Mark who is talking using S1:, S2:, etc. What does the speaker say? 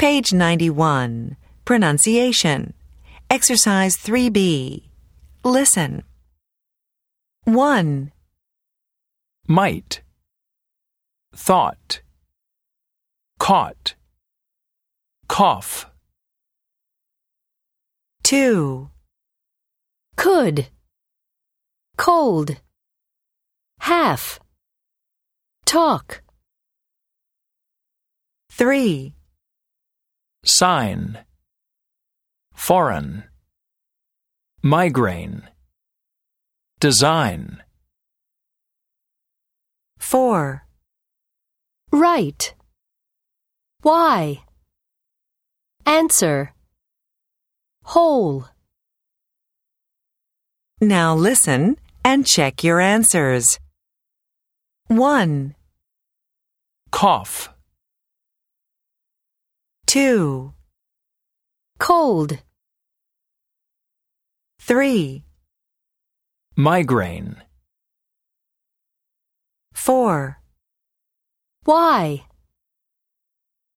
S1: Page 91. Pronunciation. Exercise 3B. Listen. 1,
S2: might, thought, caught, cough.
S1: 2,
S3: could, cold, half, talk.
S1: 3,
S2: sign, foreign, migraine, design.
S1: 4,
S3: right, why, answer, whole.
S1: Now listen and check your answers. 1,
S2: cough,
S1: 2,
S3: cold,
S1: 3,
S2: migraine.
S1: 4,
S3: why.